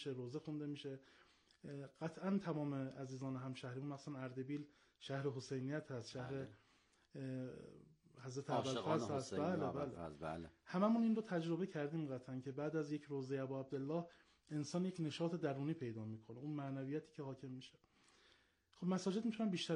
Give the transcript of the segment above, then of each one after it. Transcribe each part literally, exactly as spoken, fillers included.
روزه خونده میشه. قطعا تمام عزیزان همشهریمون مثلا اردبیل شهر حسینیت هست، شهر حضرت ابوالفضل هست. بله بله. بله. هممون این رو تجربه کردیم قطعا که بعد از یک روزه ابو عبدالله انسان یک نشاط درونی پیدا میکنه، اون معنویتی که حاکم میشه. خب مساجد میتونن بیشتر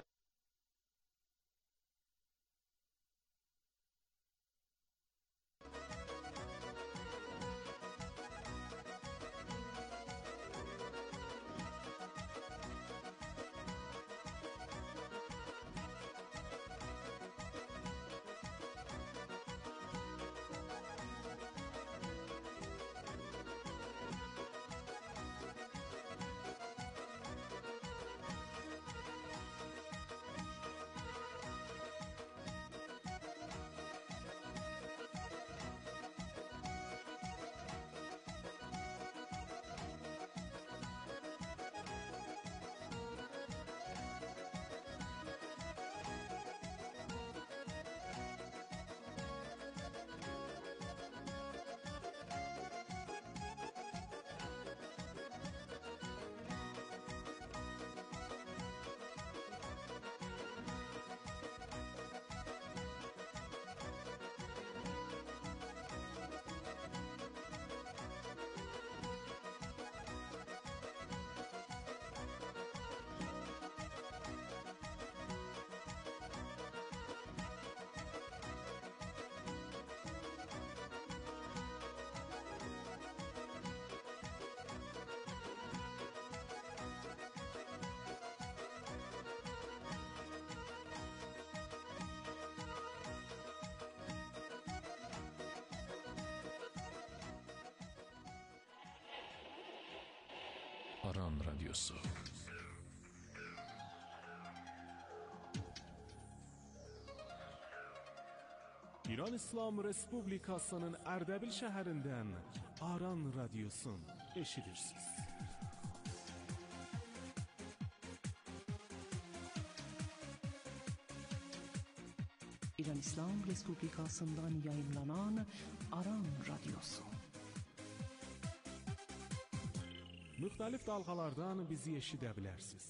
Aran Radyosu. İran İslam Respublikasının Erdebil şəhərindən Aran Radyosun eşidirsiniz. İran İslam Respublikasından yayınlanan Aran Radyosu. Müxtəlif dalğalardan bizi eşidə bilərsiniz.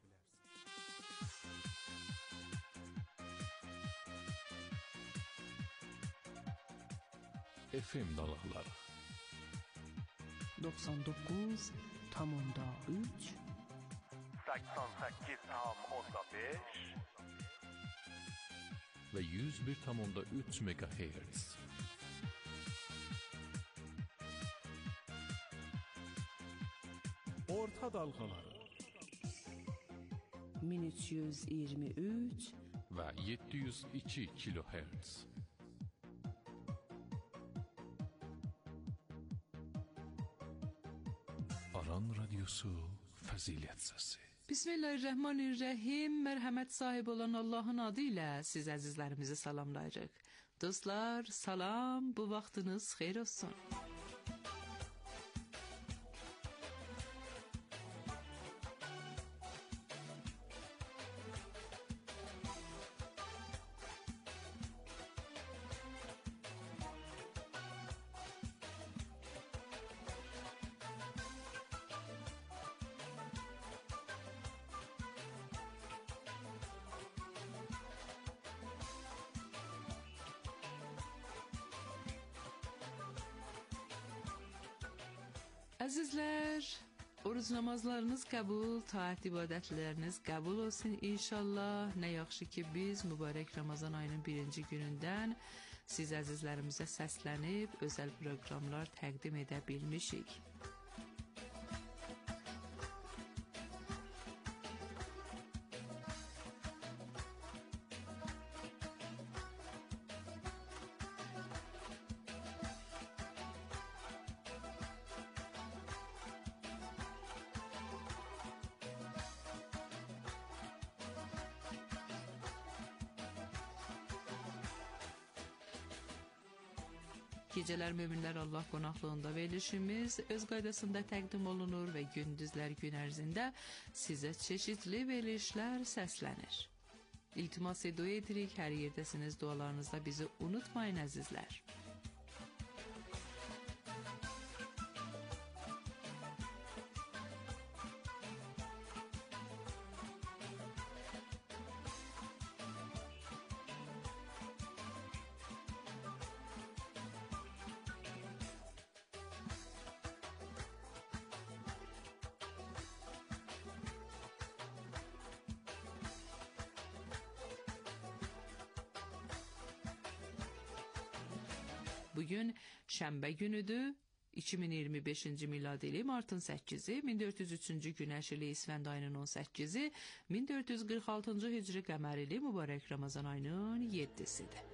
F M dalğaları doksan dokuz nokta üç seksen sekiz nokta beş ve yüz bir nokta üç megahertz. Orta dalğaları min üç yüz iyirmi üç ve yedi yüz iki kilohertz. Aran Radyosu Fəzilət Səsi. Bismillahirrahmanirrahim. Mərhəmət sahibi olan Allahın adı ilə siz əzizlərimizi salamlayırıq. Dostlar, salam, bu vaxtınız xeyir olsun. Əzizlər, oruc namazlarınız qəbul, taat ibadətləriniz qəbul olsun inşallah. Nə yaxşı ki biz mübarək Ramazan ayının birinci günündən siz əzizlərimizə səslənib özəl proqramlar təqdim edə bilmişik. Gecələr möminlər Allah qonaqlığında verilişimiz öz qaydasında təqdim olunur və gündüzlər gün ərzində sizə çeşidli verilişlər səslənir. İltimas dua edirik, hər yerdəsiniz, dualarınızda bizi unutmayın əzizlər. Bugün şənbə günüdür. iki min iyirmi beşinci miladi ili martın səkkizi, min dörd yüz üçüncü günəş ili İsfənd ayının on səkkizi, min dörd yüz qırx altıncı hicri qəmər ili mübarək Ramazan ayının yeddisidir.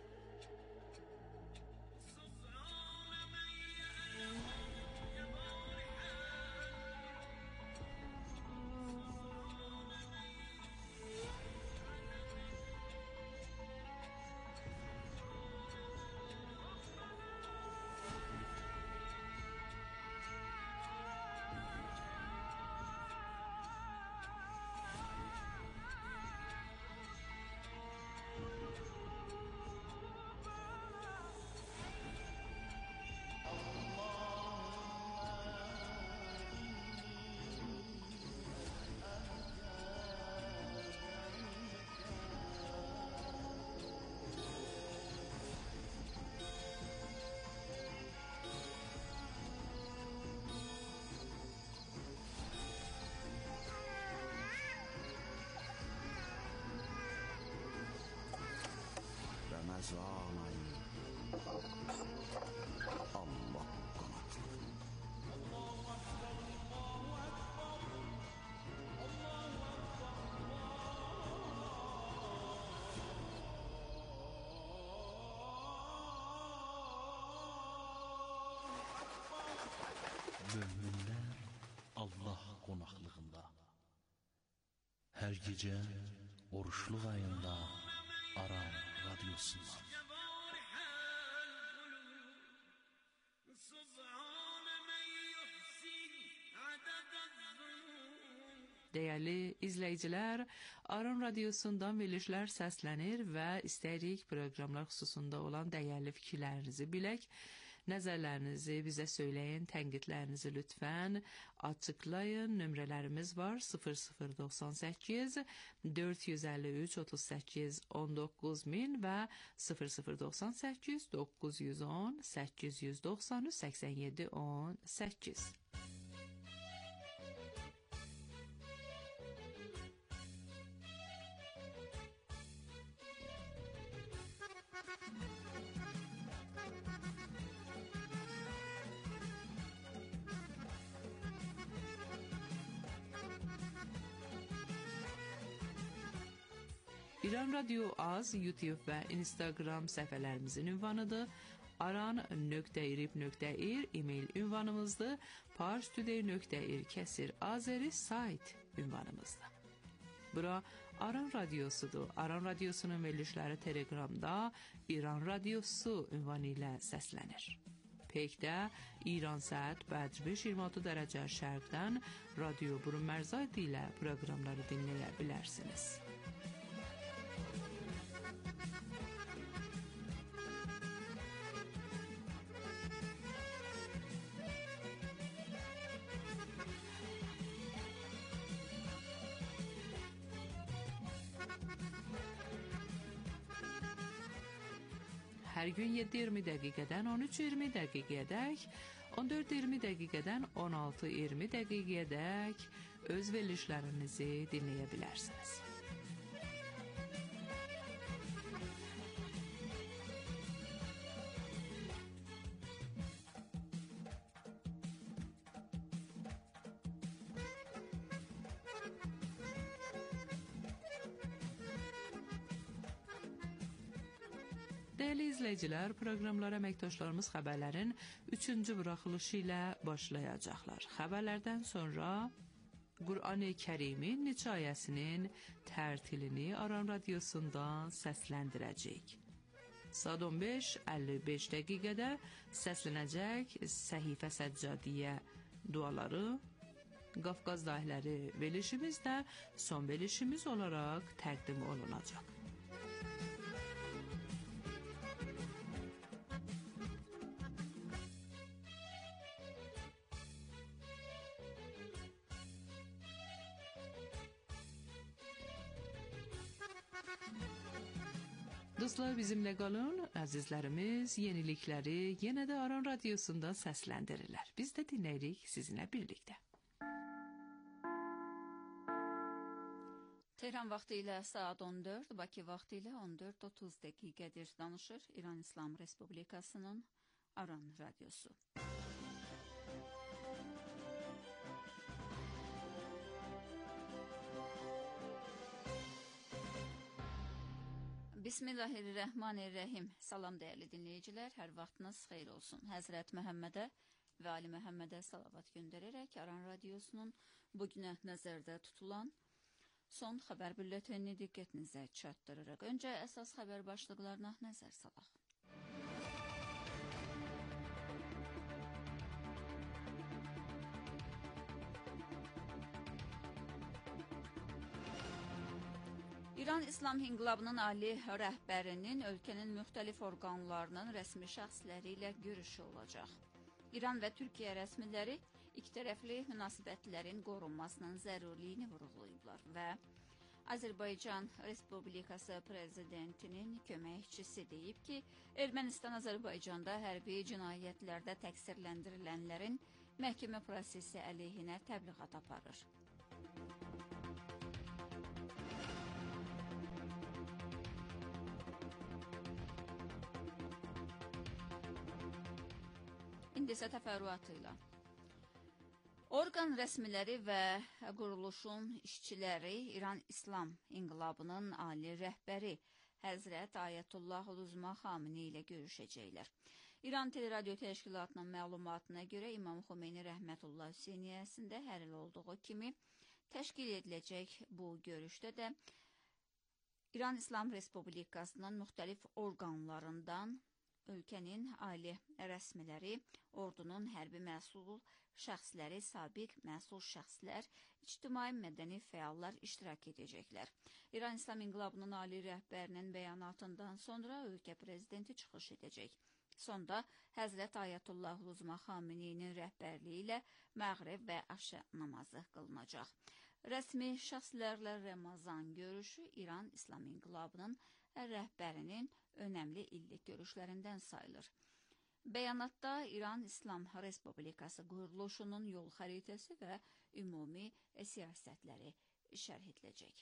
Ramazan ayı Allah qanatlı. Möminlər Allah qonaqlığında, hər gecə oruçluq ayında Aran radyosundan. Değerli izleyiciler, Aran Radyosu'ndan verilişler səslənir və istəyirik proqramlar xüsusunda olan dəyərli fikirlərinizi bilək. Nəzərlərinizi bizə söyləyin, tənqidlərinizi lütfən açıqlayın. Nömrələrimiz var sıfır sıfır doxsan səkkiz dörd yüz əlli üç otuz səkkiz on doqquz min və sıfır sıfır doxsan səkkiz doqquz yüz on səkkiz yüz doxsan üç səksən yeddi on səkkiz. İran Radyo Az, YouTube və Instagram səhifələrimizin ünvanıdır. aran nöqtə irib nöqtə ir e-mail ünvanımızdır. parstuday nöqtə ir kəsir azeri sayt ünvanımızdır. Bura Aran Radyosudur. Aran Radyosunun verilişləri Telegramda İran Radyosu ünvanı ilə səslənir. Pekdə İran saat Bədr beş iyirmi altı dərəcə şərqdən Radio Burun Mərzadi ilə proqramları dinləyə bilərsiniz. Hər gün yeddi iyirmi dəqiqədən on üç iyirmi dəqiqəyədək, on dörd iyirmi dəqiqədən on altı iyirmi dəqiqəyədək öz verilişlərinizi dinləyə bilərsiniz. Değerli izleyiciler, proqramlara əməkdaşlarımız xəbərlərin üçüncü buraxılışı ilə başlayacaqlar. Xəbərlərdən sonra Qur'an-ı Kərimin neçə ayəsinin tərtilini Aran Radyosundan səsləndirəcək. Saat on beş əlli beş dəqiqədə səslənəcək Səhifə Səccadiyə duaları, Qafqaz dahilləri verilişimiz də son verilişimiz olaraq təqdim olunacaq. Dostlar, bizimlə qalın, əzizlərimiz yenilikləri yenə də Aran Radyosu'nda səsləndirirlər. Biz də dinləyirik sizinlə birlikdə. Tehran vaxtı ilə saat on dörd, Bakı vaxtı ilə on dörd otuz dəqiqədir danışır İran İslam Respublikasının Aran Radyosu. Bismillahirrahmanirrahim. Salam dəyərli dinləyicilər, hər vaxtınız xeyir olsun. Həzrət Məhəmmədə və Ali Məhəmmədə salavat göndərərək Aran Radyosunun bugünə nəzərdə tutulan son xəbər bülletenini diqqətinizə çatdırırıq. Öncə əsas xəbər başlıqlarına nəzər salaq. İran İslam İnqilabının ali rəhbərinin ölkənin müxtəlif orqanlarının rəsmi şəxsləri ilə görüşü olacaq. İran və Türkiyə rəsmiləri ikitərəfli münasibətlərin qorunmasının zərurliyini vurğulayıblar və Azərbaycan Respublikası Prezidentinin köməkçisi deyib ki, Ermənistan Azərbaycanda hərbi cinayətlərdə təqsirləndirilənlərin məhkəmə prosesi əleyhinə təbliğat aparır. İndi isə təfərrüatı ilə. Orqan rəsmiləri və quruluşun işçiləri İran İslam İnqilabının ali rəhbəri Həzrət Ayətullah Uzma Xamini ilə görüşəcəklər. İran Teleradyo Təşkilatının məlumatına görə İmam Xomeyni Rəhmətullah Hüseyniyəsində hər il olduğu kimi təşkil ediləcək bu görüşdə də İran İslam Respublikasının müxtəlif orqanlarından ölkənin ali rəsmiləri, ordunun hərbi məsul şəxsləri, sabiq məsul şəxslər, ictimai mədəni fəallar iştirak edəcəklər. İran İslam İnqilabının ali rəhbərinin bəyanatından sonra ölkə prezidenti çıxış edəcək. Sonda Həzrət Ayətullah Uzma Xameneinin rəhbərliyi ilə məğrib və aşə namazı qılınacaq. Rəsmi şəxslərlə Ramazan görüşü İran İslam İnqilabının rəhbərinin önəmli illik görüşlərindən sayılır. Bəyanatda İran İslam Respublikası quruluşunun yol xəritəsi və ümumi siyasətləri şərh ediləcək.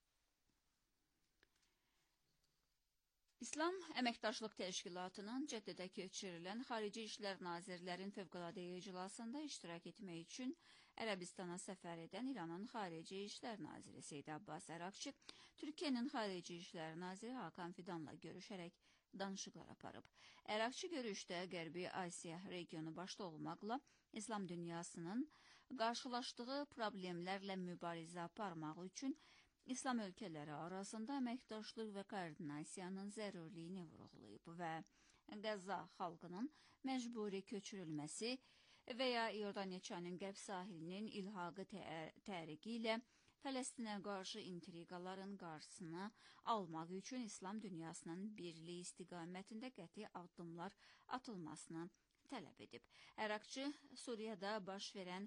İslam Əməkdaşlıq Təşkilatının Cəddə keçirilən Xarici İşlər Nazirlərin Fövqəladə iclasında iştirak etmək üçün Ərəbistana səfər edən İranın Xarici İşlər Naziri Seyid Abbas Əraqçı, Türkiyənin Xarici İşlər Naziri Hakan Fidanla görüşərək danışıqlar aparıb. Əraqçı görüşdə Qərbi Asiya regionu başda olmaqla İslam dünyasının qarşılaşdığı problemlərlə mübarizə aparmaq üçün İslam ölkələri arasında əməkdaşlıq və koordinasiyanın zərurliyini vurğulayıb və Qəzza xalqının məcburi köçürülməsi və ya İordaniyaçanın qərb sahilinin ilhaqı təriqi ilə Fələstinə qarşı intriqaların qarşısını almaq üçün İslam dünyasının birliyi istiqamətində qəti addımlar atılmasını tələb edib. Əraqçı Suriyada baş verən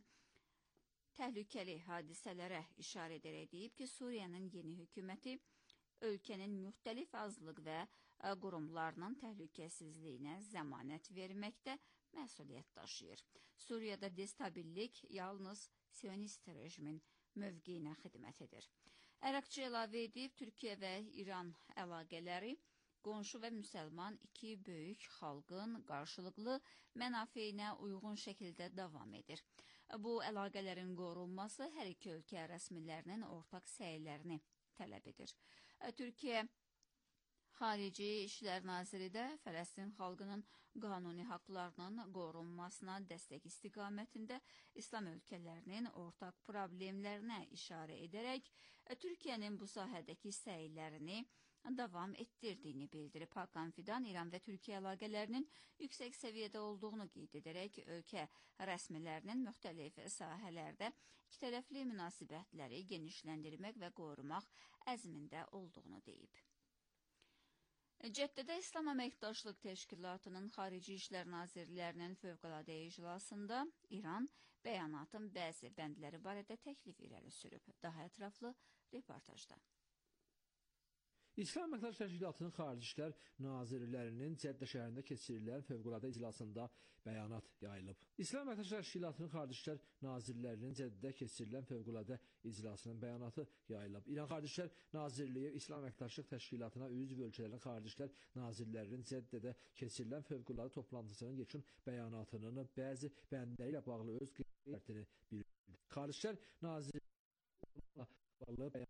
təhlükəli hadisələrə işarə edərək deyib ki, Suriyanın yeni hökuməti ölkənin müxtəlif azlıq və qurumlarının təhlükəsizliyinə zəmanət verməkdə məsuliyyət daşıyır. Suriyada destabillik yalnız Siyonist rejimin mövqeyinə xidmət edir. Əraqçı əlavə edib, Türkiyə və İran əlaqələri qonşu və müsəlman iki böyük xalqın qarşılıqlı mənafeyinə uyğun şəkildə davam edir. Bu əlaqələrin qorunması hər iki ölkə rəsmilərinin ortaq səylərini tələb edir. Türkiyə Xarici İşlər Naziri də Fələstin xalqının qanuni haqlarının qorunmasına dəstək istiqamətində İslam ölkələrinin ortaq problemlərinə işarə edərək Türkiyənin bu sahədəki səylərini davam etdirdiyini bildirib. Hakan Fidan İran və Türkiyə əlaqələrinin yüksək səviyyədə olduğunu qeyd edərək ölkə rəsmilərinin müxtəlif sahələrdə ikitərəfli münasibətləri genişləndirmək və qorumaq əzmində olduğunu deyib. Cəddədə İslam Əməkdaşlıq Təşkilatının Xarici İşlər Nazirlərinin fövqəladə iclasında İran bəyanatın bəzi bəndləri barədə təklif irəli sürüb. Daha ətraflı reportajda. İslam Əməkdaşlıq Təşkilatının Xarici İşlər Nazirlərinin Cəddə şəhərində keçirilən fövqəladə iclasında bəyanat yayılıb. İslam Əməkdaşlıq Təşkilatının Xarici İşlər Nazirlərinin Cəddədə keçirilən fövqəladə iclasının bəyanatı yayılıb. İran Xarici İşlər Nazirliyi İslam Əməkdaşlıq Təşkilatına üzv ölkələrin Xarici İşlər Nazirlərinin Cəddədə keçirilən fövqəladə toplantısının yekun bəyanatının bəzi bəndləri ilə bağlı öz qeydlərini bildirdi. Xarici İşlər Nazirliyi bağlı bəyanat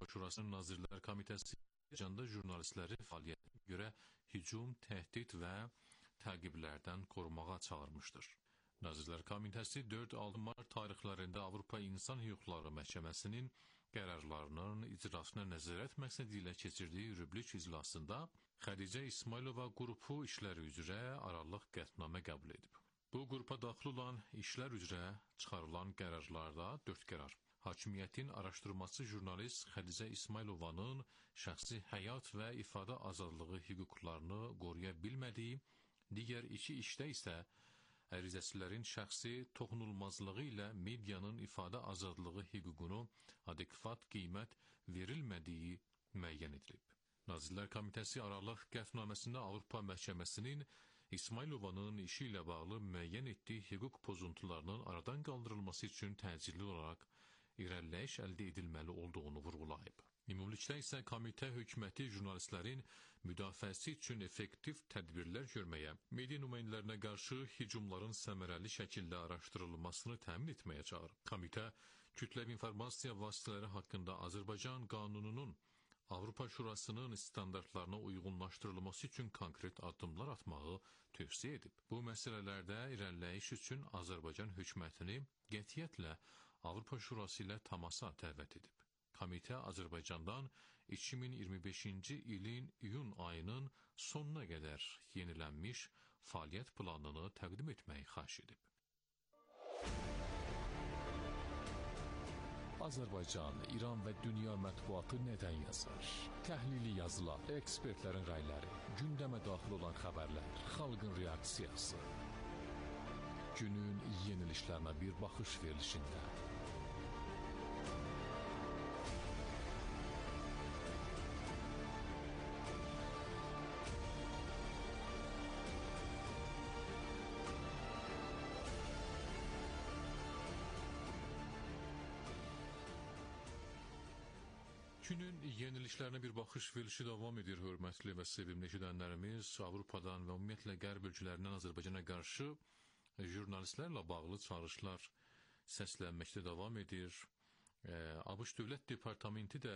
Şurasının Nazirlər Komitəsi Azərbaycanda jurnalistləri fəaliyyətinə görə hücum, təhdid və təqiblərdən qorumağa çağırmışdır. Nazirlər Komitəsi dörd altı mart tarixlərində Avropa İnsan Hüquqları Məhkəməsinin qərarlarının icrasına nəzarət məqsədi ilə keçirdiyi yürürlük iclasında Xədicə İsmailova qrupu işləri üzrə aralıq qətnamə qəbul edib. Bu qrupa daxil olan işlər üzrə çıxarılan qərarlarda dörd qərar. Hakimiyyətin araşdırması jurnalist Xədicə İsmailovanın şəxsi həyat və ifadə azadlığı hüquqlarını qoruya bilmədiyi, digər iki işdə isə ərizəçilərin şəxsi toxunulmazlığı ilə medianın ifadə azadlığı hüququnu adekvat qiymət verilmədiyi müəyyən edilib. Nazirlər Komitəsi aralıq qətnaməsində Avropa Məhkəməsinin İsmailovanın işi ilə bağlı müəyyən etdiyi hüquq pozuntularının aradan qaldırılması üçün təcili olaraq irəliləyiş əldə edilməli olduğunu vurğulayıb. Ümumilikdə isə komitə hökuməti jurnalistlərin müdafiəsi üçün effektiv tədbirlər görməyə, media nümayəndələrinə qarşı hücumların səmərəli şəkildə araşdırılmasını təmin etməyə çağırıb. Komitə kütləvi informasiya vasitələri haqqında Azərbaycan qanununun Avropa Şurasının standartlarına uyğunlaşdırılması üçün konkret addımlar atmağı tövsiyə edib. Bu məsələlərdə irəliləyiş üçün Azərbaycan hökumətini qətiyyətlə Avropa Şurası ilə təmasa dəvət edib. Komitə Azərbaycandan iki min iyirmi beşinci ilin iyun ayının sonuna qədər yenilənmiş fəaliyyət planını təqdim etməyi xahiş edib. Azərbaycan, İran və dünya mətbuatı nədən yazır? Təhlili yazılar, ekspertlərin rəyləri, gündəmə daxil olan xəbərlər, xalqın reaksiyası. Günün yenilişlərinə bir baxış verilişində. Günün yenilişlərinə bir baxış verilişi davam edir, hörmətli və sevimli eşidənlərimiz. Avropadan və ümumiyyətlə qərb ölkələrindən Azərbaycana qarşı jurnalistlərlə bağlı çağırışlar səslənməkdə davam edir. ABŞ Dövlət Departamenti də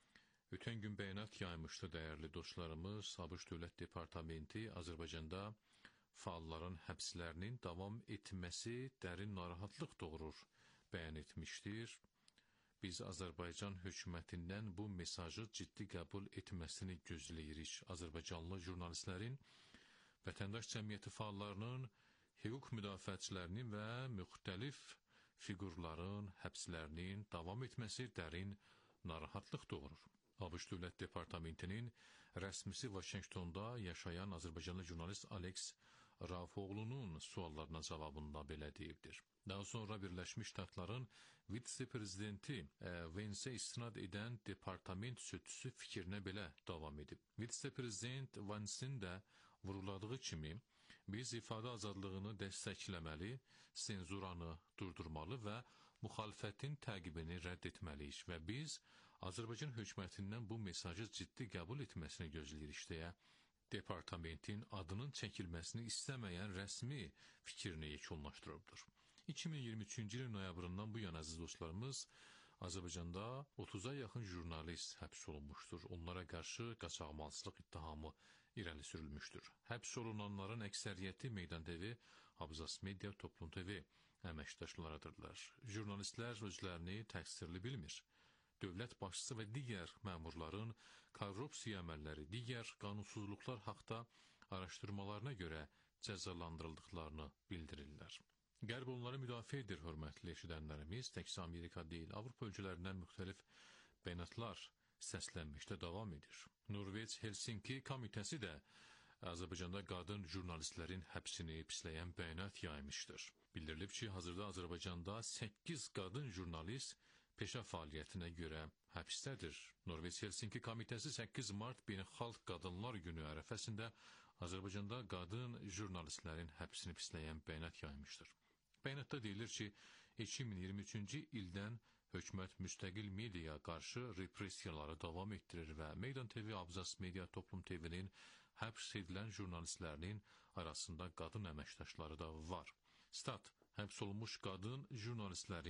ötən gün bəyanat yaymışdı, dəyərli dostlarımız. ABŞ Dövlət Departamenti Azərbaycanda fəalların həbslərinin davam etməsi dərin narahatlıq doğurur bəyan etmişdir. Biz Azərbaycan hökumətindən bu mesajı ciddi qəbul etməsini gözləyirik. Azərbaycanlı jurnalistlərin, vətəndaş cəmiyyəti fəallarının, hüquq müdafiəçilərinin və müxtəlif fiqurların həbslərinin davam etməsi dərin narahatlıq doğurur. ABŞ Dövlət Departamentinin rəsmisi Vaşinqtonda yaşayan Azərbaycanlı jurnalist Alex Rafoğlu'nun suallarına cavabında belə deyibdir. Daha sonra Birləşmiş Ştatların vitse-prezidenti Vance istinad edən departament sözçüsü fikrinə belə davam edib. Vitse-prezident Vance'in də vuruladığı kimi, biz ifadə azadlığını dəstəkləməli, senzuranı durdurmalı və müxalifətin təqibini rədd etməliyik və biz Azərbaycan hökumətindən bu mesajı ciddi qəbul etməsini gözləyirik deyə departamentin adının çəkilməsini istəməyən rəsmi fikrini yekunlaşdırıbdır. iki min iyirmi üçüncü ilin noyabrından bu yana əziz dostlarımız, Azərbaycanda otuza yaxın jurnalist həbs olunmuşdur. Onlara qarşı qaçaqmalçılıq ittihamı irəli sürülmüşdür. Həbs olunanların əksəriyyəti Meydan T V, Abzas Media, Toplum T V əməkdaşlarıdırlar. Jurnalistlər özlərini təqsirli bilmir. Dövlət başçısı və digər məmurların korrupsiya əməlləri, digər qanunsuzluqlar haqda araşdırmalarına görə cəzalandırıldıqlarını bildirirlər. Qərb onları müdafiə edir, hörmətli eşidənlərimiz. Təkcə Amerika deyil, Avropa ölkələrindən müxtəlif bəyanatlar səslənməkdə davam edir. Norveç Helsinki Komitəsi də Azərbaycanda qadın jurnalistlərin həbsini pisləyən bəyanat yaymışdır. Bildirilib ki, hazırda Azərbaycanda səkkiz qadın jurnalist peşə fəaliyyətinə görə həbsdədir. Norveç Helsinki Komitəsi səkkiz mart Beynəlxalq Qadınlar Günü ərəfəsində Azərbaycanda qadın jurnalistlərin həbsini pisləyən bəyanat yaymışdır. Bəyanatda deyilir ki, iki min iyirmi üçüncü ildən hökumət müstəqil mediaya qarşı repressiyaları davam etdirir və Meydan T V, Abzas Media, Toplum T V-nin həbs edilən jurnalistlərinin arasında qadın əməkdaşları da var. Stat, həbs olunmuş qadın jurnalistlərin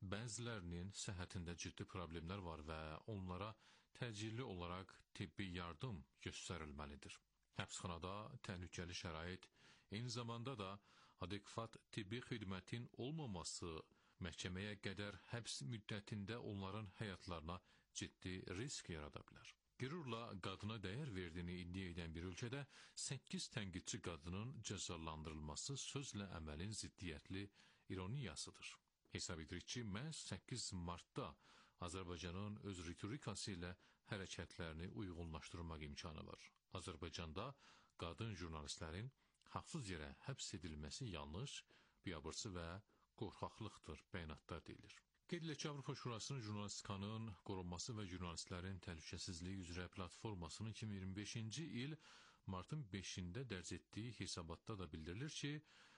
bəzilərinin səhhətində ciddi problemlər var və onlara təcili olaraq tibbi yardım göstərilməlidir. Həbsxanada təhlükəli şərait, eyni zamanda da adekvat tibbi xidmətin olmaması məhkəməyə qədər həbs müddətində onların həyatlarına ciddi risk yarada bilər. Qürurla qadına dəyər verdiyini iddia edən bir ölkədə səkkiz tənqidçi qadının cəzalandırılması sözlə əməlin ziddiyyətli ironiyasıdır. Hesab edirik ki, məhz səkkiz martda Azərbaycanın öz ritorikası ilə hərəkətlərini uyğunlaşdırmaq imkanı var. Azərbaycanda qadın jurnalistlərin haqsız yerə həbs edilməsi yanlış, biabırçı və qorxaqlıqdır, bəyanatda deyilir. Qeyd edilir ki, Avropa Şurasının jurnalistikanın qorunması və jurnalistlərin təhlükəsizliyi üzrə platformasının iki min iyirmi beşinci il martın beşində dərc etdiyi hesabatda da bildirilir ki,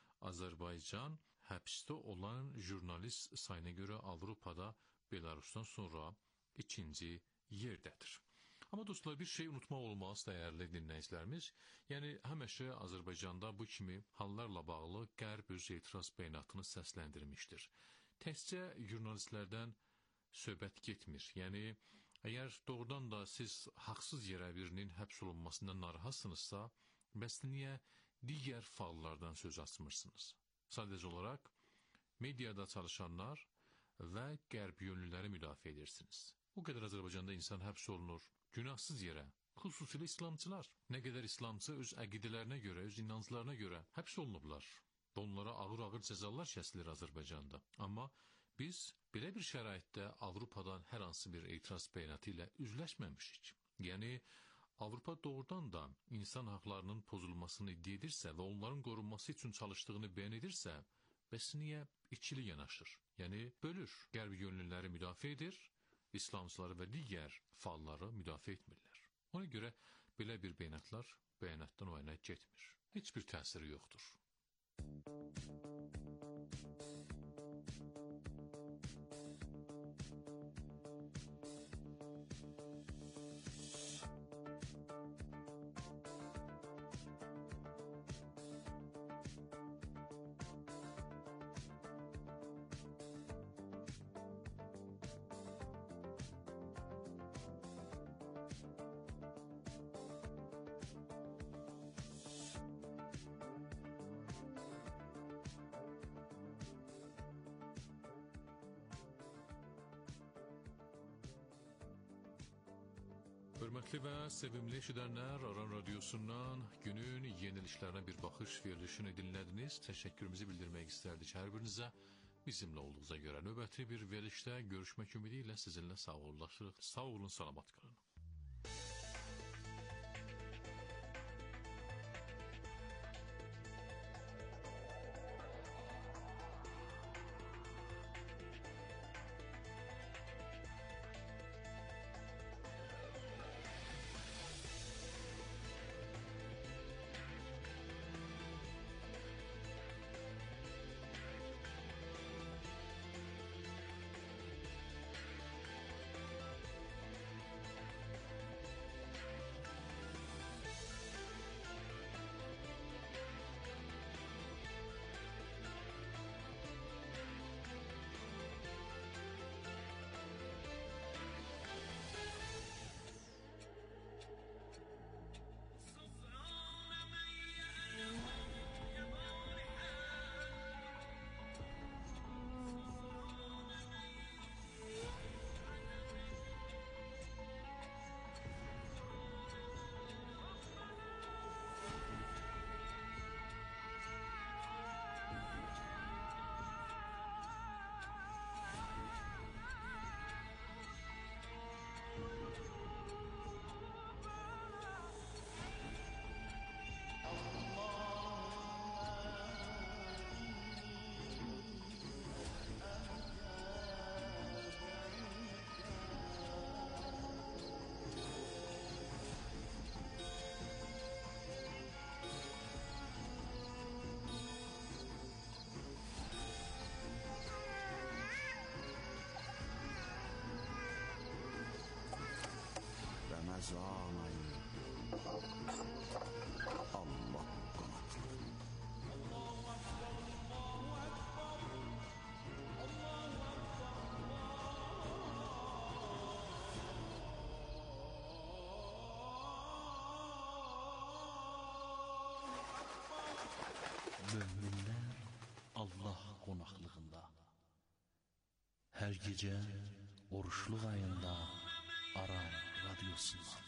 Azərbaycan həbsdə olan jurnalist sayına görə Avropada Belarusdan sonra ikinci yerdədir. Amma dostlar, bir şey unutmaq olmaz, dəyərli dinləyicilərimiz. Yəni, həmişə Azərbaycanda bu kimi hallarla bağlı Qərb öz etiraz bəyanatını səsləndirmişdir. Təkcə jurnalistlərdən söhbət getmir. Yəni, əgər doğrudan da siz haqsız yerə birinin həbs olunmasından narahatsınızsa, bəs niyə digər faallardan söz açmırsınız? Sadəcə olaraq mediada çalışanlar və qərb yönlüləri müdafiə edirsiniz. O qədər Azərbaycanda insan həbs olunur, günahsız yerə, xüsusilə İslamçılar. Nə qədər İslamçı öz əqidələrinə görə, öz inanclarına görə həbs olunublar. Onlara ağır-ağır cəzalar kəsilir Azərbaycanda. Amma biz belə bir şəraitdə Avropadan hər hansı bir etiraz bəyanatı ilə üzləşməmişik. Yəni, Avropa doğrudan da insan haqlarının pozulmasını iddia edirsə və onların qorunması üçün çalışdığını bəyan edirsə, bəs niyə ikili yanaşır? Yəni, bölür. Qərb yönlüləri müdafiə edir, İslamçıları və digər faalları müdafiə etmirlər. Ona görə belə bir bəyanatlar bəyanatdan o yana getmir. Heç bir təsiri yoxdur. Hörmətli və sevimli eşidənlər, Aran Radiosundan günün yenilişlərinə bir baxış verilişini dinlədiniz. Təşəkkürümüzü bildirmək istərdik hər birinizə. Bizimlə olduğunuza görə növbəti bir verilişdə görüşmək ümidi ilə sizinlə sağollaşırıq. Sağ olun, salamat qalın. Ramazan-ı Allah qanatlı. Allahu Ekber, Allahu Ekber, Allahu Ekber. Hər gecə oruçluq ayında Aram radyosundan.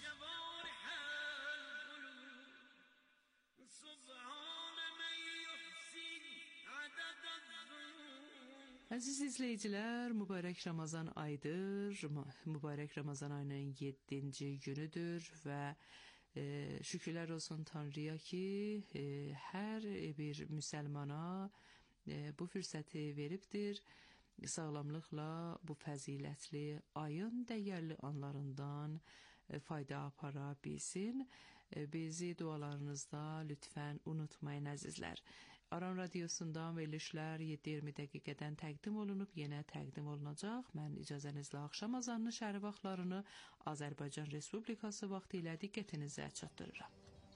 Əziz izləyicilər, mübarək Ramazan ayıdır. Mübarək Ramazan ayının yeddinci günüdür və e, şükürlər olsun Tanrıya ki, e, hər bir müsəlmana e, bu fürsəti veribdir. Sağlamlıqla bu fəzilətli ayın dəyərli anlarından e, fayda apara bilsin. E, bizi dualarınızda lütfən unutmayın əzizlər. Aram radiosundan verilişlər yeddi iyirmi dəqiqədən təqdim olunub, yenə təqdim olunacaq. Mən icazənizlə axşam azanını şəhər vaxtlarını Azərbaycan Respublikası vaxtı ilə diqqətinizə çatdırıram.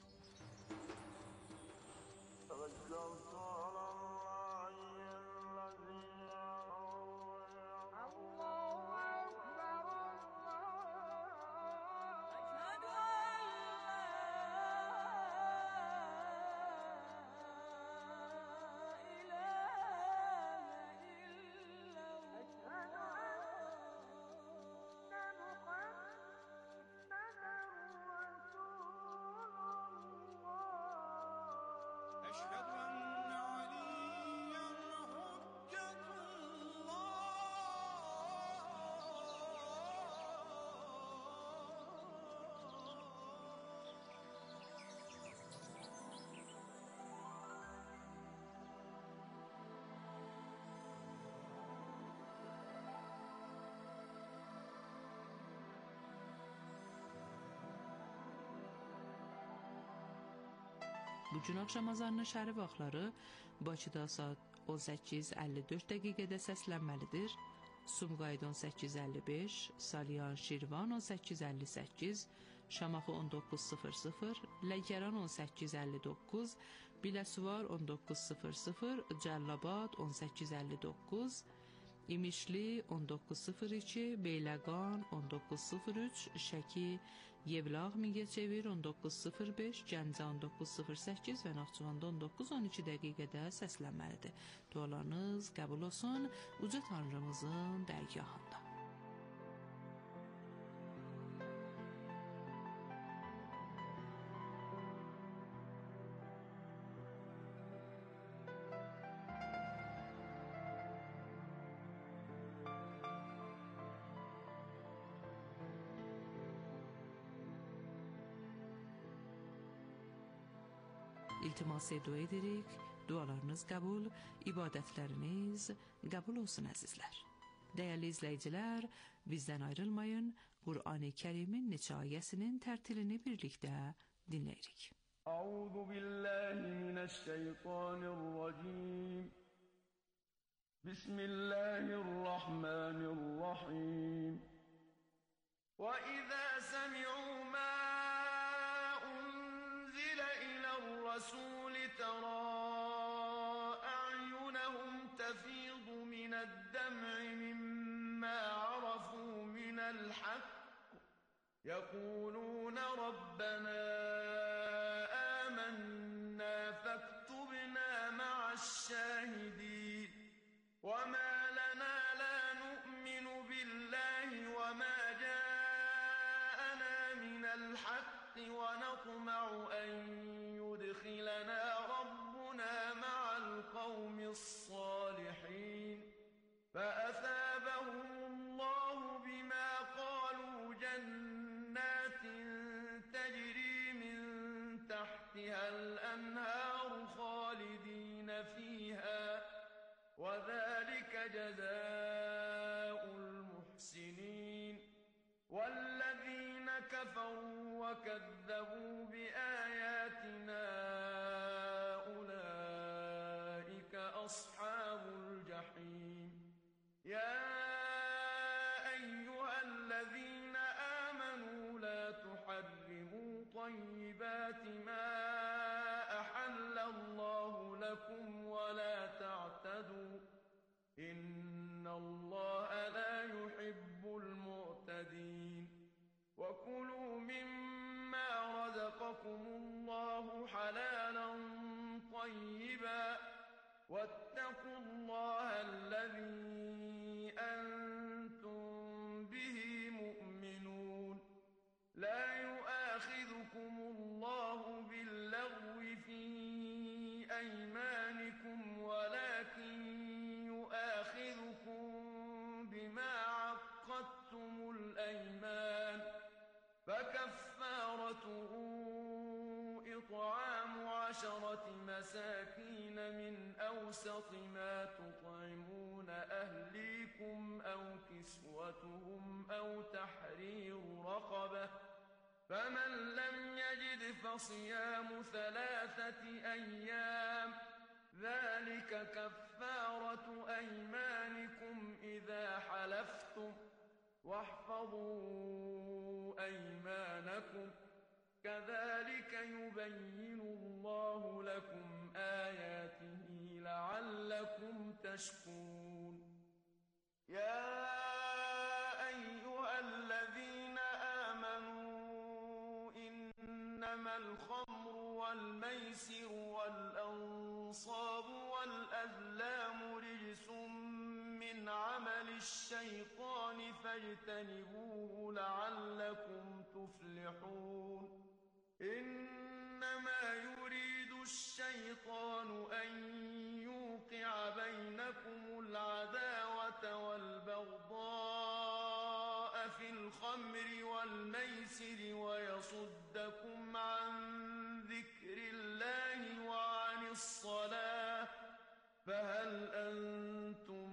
Bu gün axşam azanının şəhəri vaxtları Bakıda saat on səkkiz əlli dörd dəqiqədə səslənməlidir. Sumqayıt on səkkiz əlli beş, Salyan Şirvan on səkkiz əlli səkkiz, Şamaxı on doqquz sıfır sıfır, Lənkəran on səkkiz əlli doqquz, Biləsuvar on doqquz sıfır sıfır, Cəllabad on səkkiz əlli doqquz, İmişli on doqquz sıfır iki, Beyləqan on doqquz sıfır üç, Şəki, Yevlax Mingəçevir on doqquz sıfır beş, Gəncə on doqquz sıfır səkkiz və Naxçıvanda on doqquz on iki dəqiqədə səslənməlidir. Dualarınız qəbul olsun Uca Tanrımızın dərgahında. İltimas dua edirik, dualarınız qəbul, ibadətləriniz qəbul olsun əzizlər. Dəyərli izləyicilər, bizdən ayrılmayın, Qur'an-ı Kərimin neçə ayəsinin tərtilini birlikdə dinləyirik. Əuzu billahi minəşşeytanirracim. Bismillahirrahmanirrahim. Və izə səmi'u mə الرسول ترى أعينهم تفيض من الدمع مما عرفوا من الحق يقولون ربنا آمنا فاكتبنا مع الشاهدين وما لنا لا نؤمن بالله وما جاءنا من الحق ونطمع أن يدخلنا ربنا مع القوم الصالحين فأثابهم الله بما قالوا جنات تجري من تحتها الأنهار خالدين فيها وذلك جزاء المحسنين والذين كفروا وكذبوا بآياتنا أولئك أصحاب الجحيم يا أيها الذين آمنوا لا تحرموا طيبات ما أحل الله لكم ولا تعتدوا إن الله لا يحب المعتدين وكلوا مما رزقكم الله حلالا طيبا واتقوا الله الذي أنتم كفارته إطعام عشرة مساكين من أوسط ما تطعمون أهليكم أو كسوتهم أو تحرير رقبة، فمن لم يجد فصيام ثلاثة أيام، ذلك كفارة أيمانكم إذا حلفتم، واحفظوا أيمانكم، كذلك يبين الله لكم آياته لعلكم تشكرون. يا أيها الذين آمنوا إنما الخمر والميسر والأنصاب والأزلام رجس من عمل الشيطان فاجتنبوه لعلكم تفلحون. إنما يريد الشيطان أن يوقع بينكم العداوة والبغضاء في الخمر والميسر ويصدكم عن ذكر الله وعن الصلاة، فهل أنتم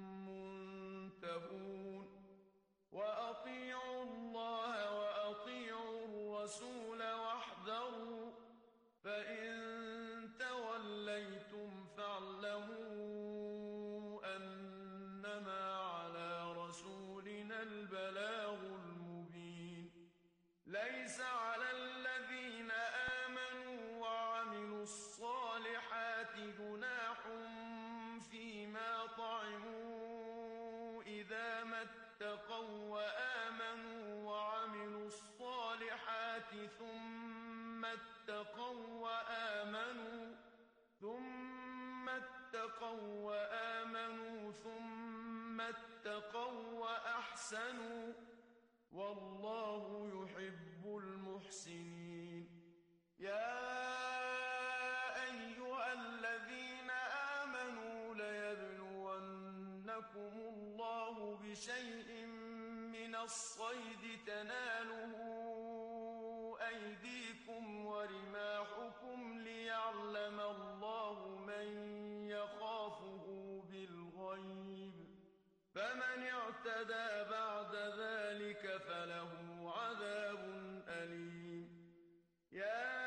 منتهون؟ وأطيعوا الله وأطيعوا الرسول واحذروا، فإن توليتم فاعلموا أنما على رسولنا البلاغ المبين. ليس على الذين آمنوا وعملوا الصالحات جناح فيما طعموا إذا ما اتقوا وآمنوا وعملوا الصالحات ثم اتقوا وآمنوا ثم اتقوا وآمنوا ثم اتقوا وأحسنوا، والله يحب المحسنين. يا أيها الذين آمنوا ليبلونكم الله بشيء من الصيد تناله أيديكم ورماحكم ليعلم الله من يخافه بالغيب، فمن اعتدى بعد ذلك فله عذاب أليم. يا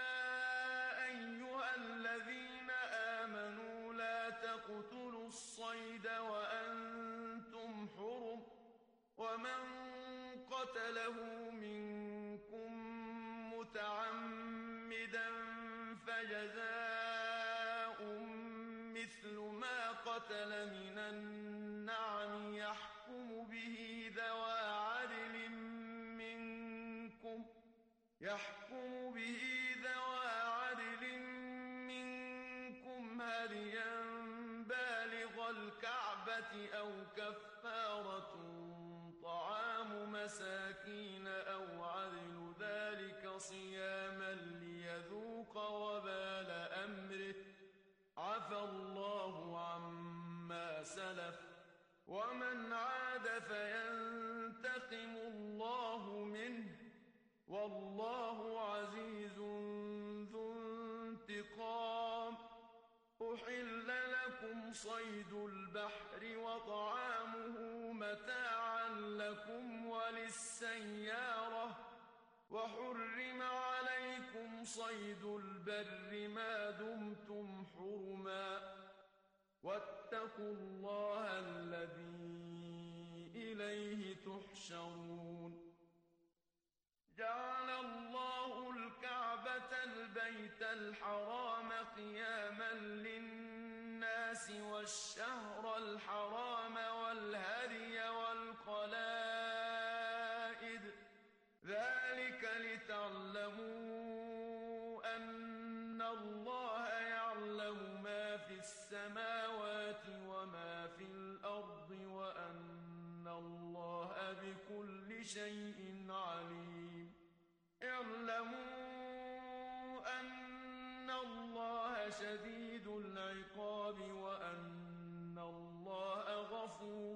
أيها الذين آمنوا لا تقتلوا الصيد وأنتم حرم، ومن قتله منكم متعمدا فجزاء مثل ما قتل من النعم يحكم به ذوى عدل منكم يحكم به ذوى عدل منكم هديا بالغ الكعبة أو كفارة طعام مساكين أو عدل ذلك صياما ليذوق وبال أمره، عفى الله عما سلف، ومن عاد فينتقم الله منه، والله عزيز ذو انتقام. أحل لكم صيد البحر وطعامه متاعا لكم وللسيارة، وحرم عليكم صيد البر ما دمتم حرما، واتقوا الله الذي إليه تحشرون. جعل الله الكعبة البيت الحرام قياما للناس والشهر الحرام والهدي والقلائد، ذلك لتعلموا أن الله يعلم ما في السماوات وما في الأرض وأن الله بكل شيء عليم. اعلموا أن الله شديد العقاب وأن الله غفور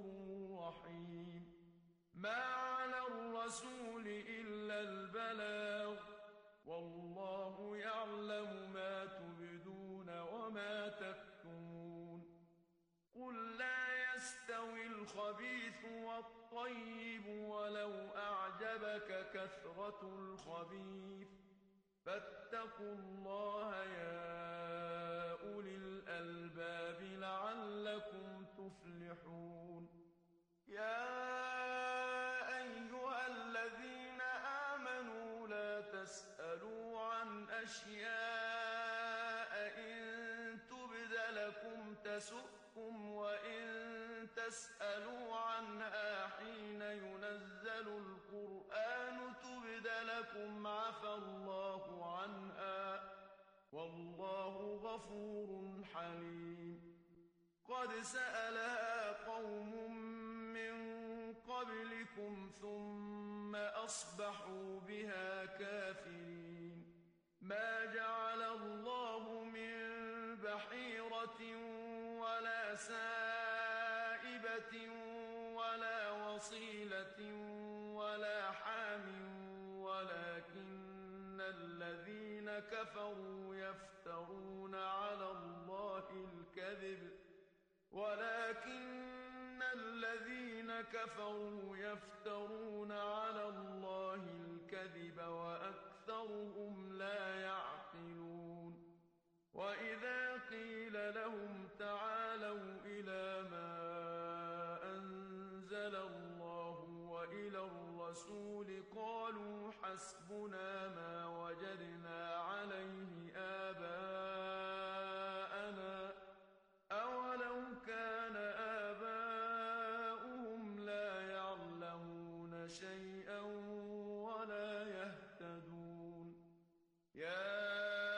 رحيم. ما على الرسول إلا البلاغ، والله يعلم ما تبدون وما تكتمون قل لا يستوي الخبيث والطيب ولو أعجبك كثرة الخبيث فاتقوا الله يا أولي الألباب لعلكم تفلحون يا أيها الذين آمنوا لا تسألوا عن أشياء إن تبد لكم تسؤكم وإن تسألوا عنها حين ينزل القرآن تبد لكم عفى الله عنها والله غفور حليم قد سألها قوم من قبلكم ثم أصبحوا بها كافرين ما جعل الله من بحيرة ولا سائبة ولا وصيلة ولا حام ولكن الذين كفروا يفترون على الله الكذب ولكن الذين كفروا يفترون على الله الكذب وأكثرهم لا يعقلون وإذا قيل لهم تعالوا إلى ما أنزل الله وإلى الرسول قالوا حسبنا ما وجدنا عليه آباءنا أولو كان آباؤهم لا يعلمون شيئا ولا يهتدون يا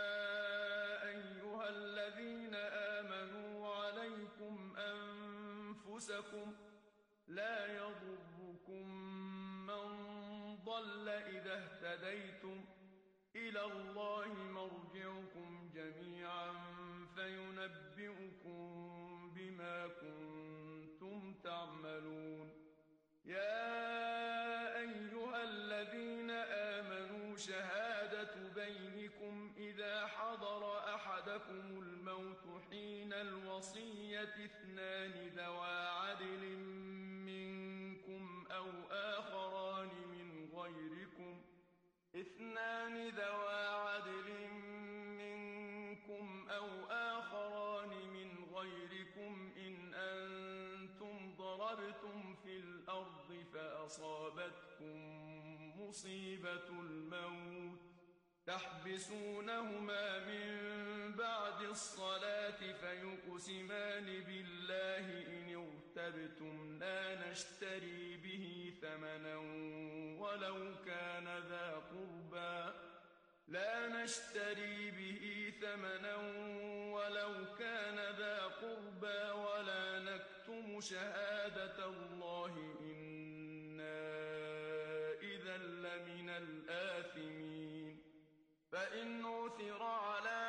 أيها الذين آمنوا عليكم أنفسكم لا يضركم من ضل إذا اهتديتم إلى الله مرجعكم جميعا فينبئكم بما كنتم تعملون يا أيها الذين آمنوا شهادة بينكم إذا حضر أحدكم الموت حين الوصية اثنان ذوى عدل منكم أو آخران من غيركم اثنان ذوى عدل منكم أو آخران من غيركم إن أنتم ضربتم في الأرض فأصابتكم مصيبة الموت تحبسونهما من بعد الصلاة فيقسمان بالله إن ارتبتم لا نشتري به ثمنا ولو كان ذا قربى لا نشتري به ثمنا ولو كان ذا قربى ولا نكتم شهادة الله إنا إذا لمن الآثمين فإن عثر على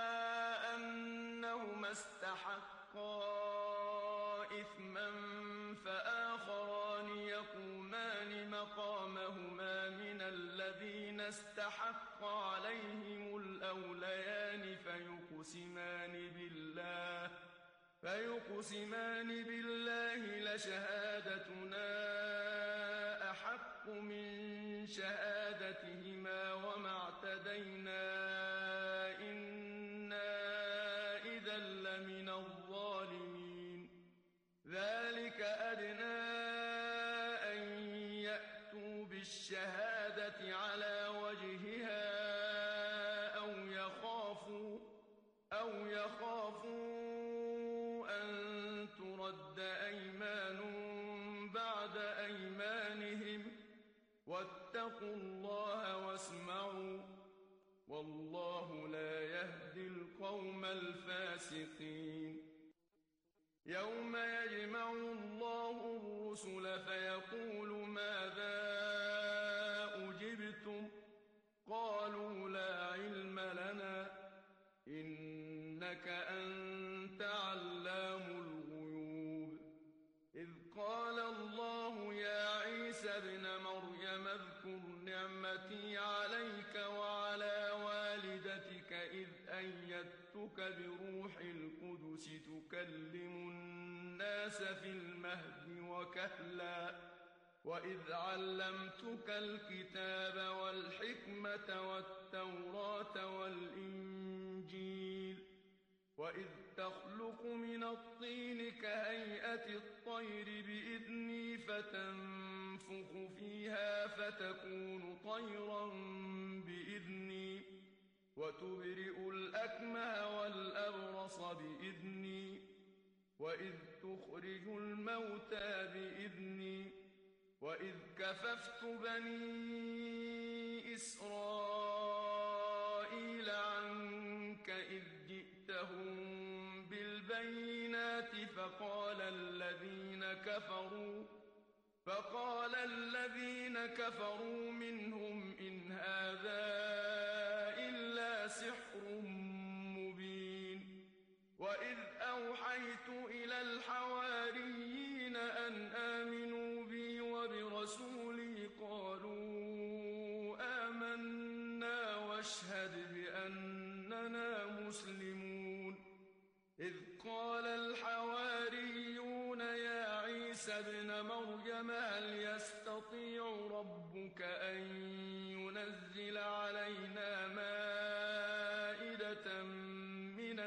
أنهما استحقا إثما فآخران يقومان مقامهما من الذين استحق عليهم الأوليان فيقسمان بالله فيقسمان بالله لشهادتنا أحق من شهادتهما وما اعتدينا إنا إذا لمن الظالمين ذلك أدنى أن يأتوا بالشهادة على وجهها أو يخافوا أو يخافوا أن ترد أيمان بعد أيمانهم واتقوا الله واسمعوا والله لا يهدي القوم الفاسقين يوم يجمع الله الرسل فيقول ماذا أجبتم قالوا لا علم لنا إنك أنت علام الغيوب إذ قال الله يا عيسى ابن مريم مريم اذكر نعمتي عليك وعلى والدتك إذ أيدتك بروح القدس تكلم الناس في المهد وكهلا وإذ علمتك الكتاب والحكمة والتوراة والإنجيل وإذ تخلق من الطين كهيئة الطير بإذني فتنفخ فيها فتكون طيرا بإذني وتبرئ الأكمه والأبرص بإذني وإذ تخرج الموتى بإذني وإذ كففت بني إسرائيل عنك إذ جئتهم بالبينات فقال الذين كفروا فقال الذين كفروا منهم إن هذا إلا سحر مبين وإذ أوحيت إلى الحواريين أن آمنوا بي وبرسولي قالوا آمنا واشهد بأننا مسلمون إذ قال الحواريون يا عيسى ابن مريم هل يستطيع ربك أن ينزل علينا مائدة من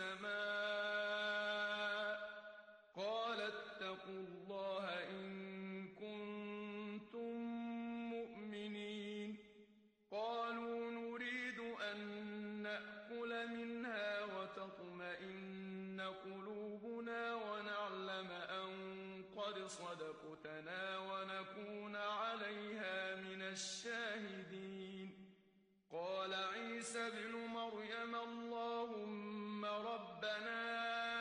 السماء قال اتقوا الله إن كنتم مؤمنين قالوا نريد أن نأكل منها وتطمئن قلوبنا ونعلم أن قد صدقتنا ونكون عليها من الشاهدين قال عيسى ابن مريم اللهم ربنا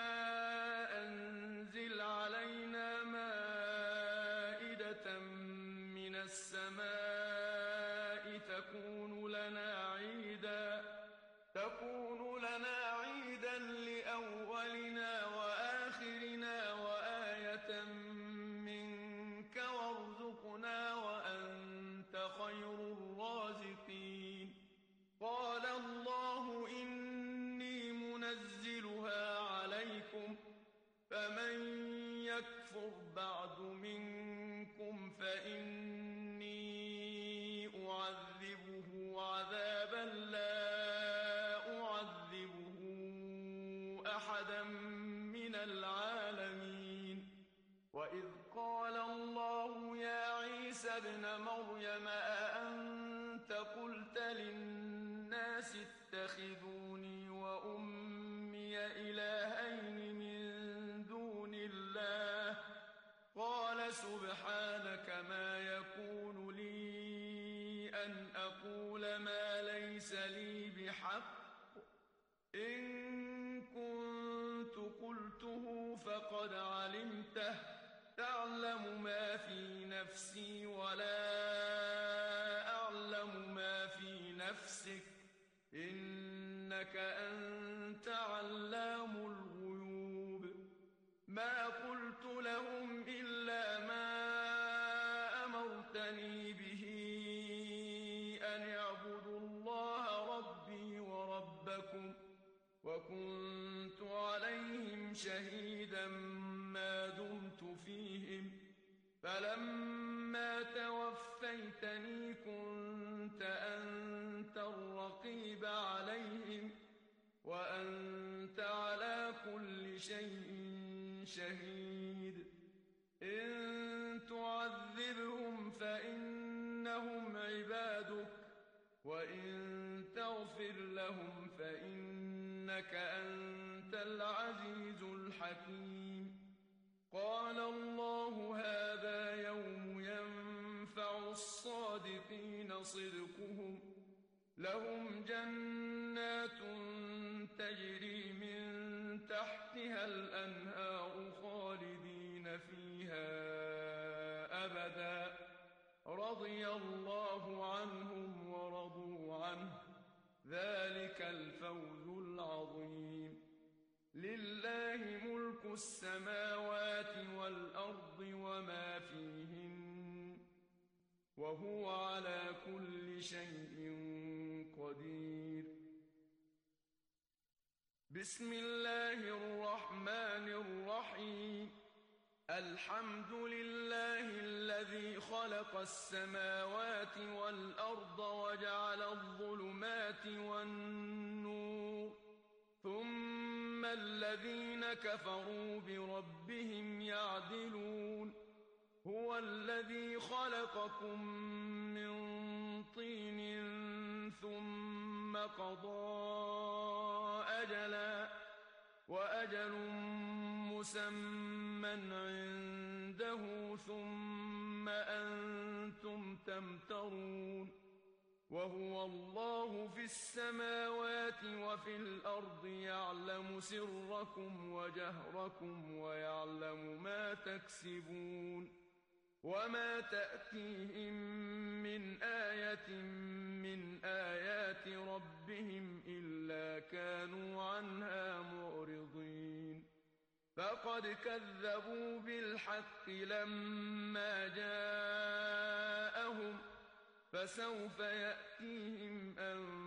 أنزل علينا مائدة من السماء تكون لنا عيدا تكون لنا عيدا لأولنا وآخرنا وآية منك وارزقنا وأنت خير الرازقين قال الله إني منزلها عليكم فمن يكفر بعد منكم فإني أعذبه عذابا لا أعذبه أحدا من العالمين وإذ قال الله يا عيسى ابن مريم أأنت قلت للناس اتخذوني وأمي إلهين من دون الله قال سبحانك ما يكون لي أن أقول ما ليس لي بحق إن كنت قلته فقد علمته تعلم ما في نفسي ولا أعلم ما في نفسك إنك أنت علام الغيوب ما قلت لهم إلا ما أمرتني به أن اعبدوا الله ربي وربكم وكنت عليهم شهيدا ما دمت فيهم فلما توفيتني كنت أنت الرقيب عليهم وأنت على كل شيء شهيد إن تعذبهم فإنهم عبادك وإن تغفر لهم فإنك أنت العزيز الحكيم قال الله هذا يوم ينفع الصادقين صدقهم لهم جنات تجري من تحتها الأنهار خالدين فيها أبدا رضي الله عنهم ورضوا عنه ذلك الفوز العظيم لله ملك السماوات والأرض وما فيهن وهو على كل شيء قدير. بسم الله الرحمن الرحيم. الحمد لله الذي خلق السماوات والأرض وجعل الظلمات والنور، ثم الذين كفروا بربهم يعدلون. هو الذي خلقكم من طين ثم قضى أجلا، وأجل مسمى عنده، ثم أنتم تمترون. وهو الله في السماوات وفي الأرض، يعلم سركم وجهركم ويعلم ما تكسبون. وما تأتيهم من آية من آيات ربهم إلا كانوا عنها معرضين. فقد كذبوا بالحق لما جاءهم، فسوف يأتيهم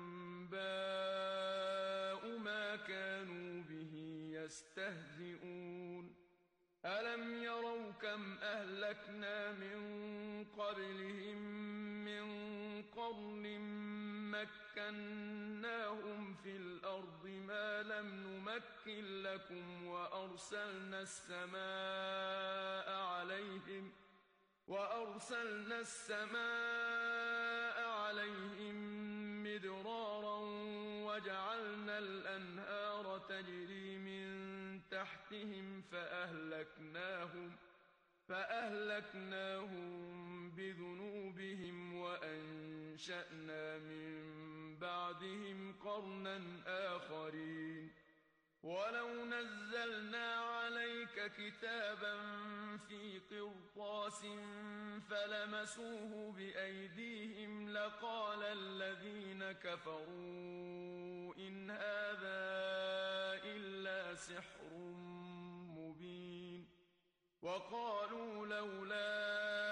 أنباء ما كانوا به يستهزئون. ألم يروا كم أهلكنا من قبلهم من قرن مكناهم في الأرض ما لم نمكن لكم، وأرسلنا السماء عليهم وأرسلنا السماء عليهم مدرارا، وجعلنا الأنهار تجري من تحتهم فأهلكناهم فأهلكناهم بذنوبهم، وأنشأنا من بعدهم قرنا آخرين. ولو نزلنا عليك كتابا في قرطاس فلمسوه بأيديهم لقال الذين كفروا إن هذا إلا سحر مبين. وقالوا لولا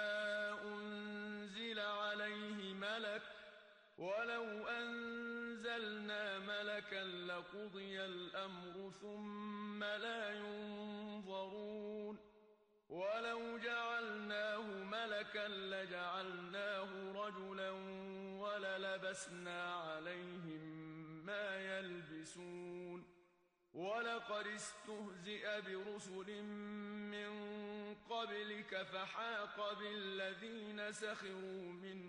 أنزل عليه ملك، ولو أنزلنا ملكا لقضي الأمر ثم لا ينظرون. ولو جعلناه ملكا لجعلناه رجلا وللبسنا عليهم ما يلبسون. ولقد استهزئ برسل من قبلك فحاق بالذين سخروا منهم